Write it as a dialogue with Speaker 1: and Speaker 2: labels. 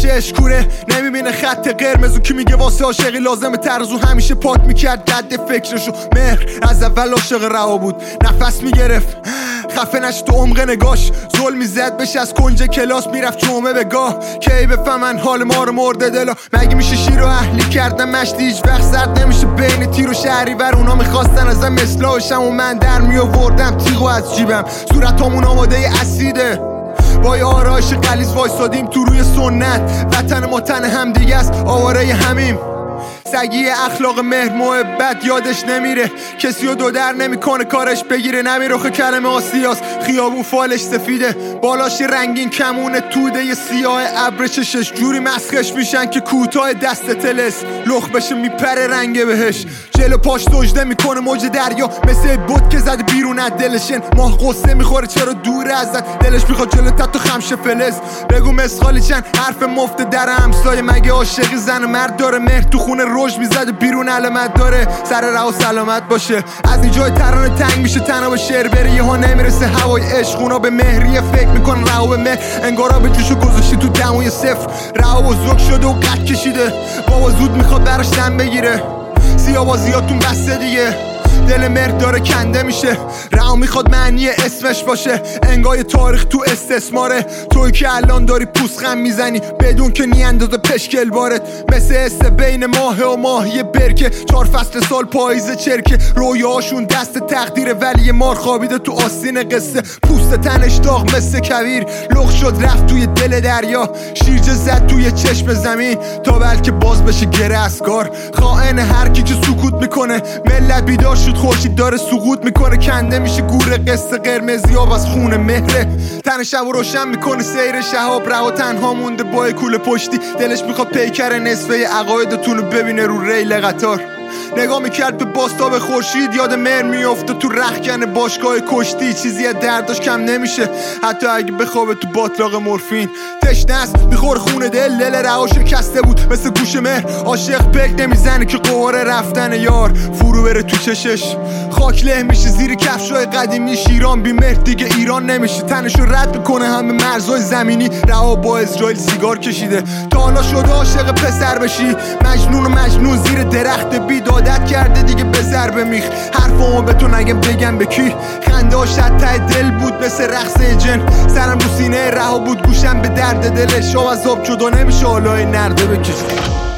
Speaker 1: چش کوره نمیبینه خط قرمز و کی میگه واسه عاشقی لازمه ترزو همیشه پاک میکرد قد فکرشو. مهر از اول عاشق رها بود، نفس میگرفت خفه نشد تو عمق نگاش، ظلم میزد بهش از کنج کلاس میرفت جمعه به گاه. کی بفهمن حال ما رو مرده دلا، مگه میشه شیر و اهلی کردن مشتی هیچ وقت زرد نمیشه بین تیر و شهریور. اونا میخواستن ازم اصلاحشم و من در میآوردم تیغو از جیبم. صورتامون آماده اسیده با یه آرایش غلیظ وایسادیم تو روی سنت. وطن ما تن هم دیگه است، آواره همیم. سگی اخلاق مهر محبت یادش نمیره، کسی رو دو در نمیکنه کارش بگیره. نمیرخ کلمه آسیاس خیابون فالش سفیده، بالاش رنگین کمونه توده یه سیاه ابر چشش جوری مسخش میشن که کوتاه دست تلس لخ بشه میپره رنگ بهش. جلو پاش دجده میکنه موج دریا مثل بود که زده بیرون از دلشن. ماه قصه میخوره چرا دور ازت، دلش میخواد جلو تت و خمشه فلز. بگو مسخالی چند حرف مفت در همسایه، مگه عاشقی زن و مرد داره؟ مهر تو خونه روش میزده بیرون علامت داره، سر راه و سلامت باشه. از اینجای ترانه تنگ میشه تنها به شعر بره، یه ها نمیرسه هوای عشق. اونا به مهریه فکر میکنن رها به مهر، انگارا به جوشو گذاشتی تو دموی صفر. رها بزرگ شده و قد کشیده، بابا زود میخواد براش دم بگیره. سیاوازیاتون بسته دیگه، دل مهر داره کنده میشه. رها میخواد معنی اسمش باشه، انگار تاریخ تو استثماره. توی که الان داری پوسخم میزنی بدون که نیاندازه پشکل بارت. مثل استه بین ماه و ماهی برکه، 4 فصل سال پاییز چرکه. رویاهاشون دست تقدیره ولی یه مار خوابیده تو آستین قصه. پوست تنش داغ مثل کویر، لخ شد رفت توی دل دریا. شیرجه زد توی چشم زمین تا بلکه باز بشه گره اسکار. خائن هر کی که سکوت میکنه، ملت بیدار شد خورشید داره سقوط میکنه. کنده میشه گور قصه قرمزی آب از خون مهره. تن شب و روشن میکنه سیر شهاب، رها تنها مونده با کوله پشتی. دلش میخواد پیکر نصفه عقایدتونو ببینه رو ریل قطار. نگاه میکرد به باستاب خورشید، یاد مهر میافته تو رختکن باشگاه کشتی. چیزی از درداش کم نمیشه حتی اگه بخوابه تو باطلاق مورفین. تشنه است میخور خون دل رها شکسته بود مثل گوش مهر. عاشق پک نمیزنه که قواره رفتن یار فرو بره تو چشش. خاک له میشه زیر کفشای قدیمی شیران، بی مهر دیگه ایران نمیشه. تنشو رد میکنه همه مرزهای زمینی، رها با اسرائیل سیگار کشیده. تا حالا شده عاشق پسر بشی، مجنون و مجنون زیر درخت بید عادت کرده دیگه به ضرب میخ. حرفامو به تو نگم بگم به کی، خنده ها شد ته دل بود مثل رقص جن. سرم رو سینه رها بود گوشم به درد دلش، آب از آب جدا نمیشه حالای نرده بکش.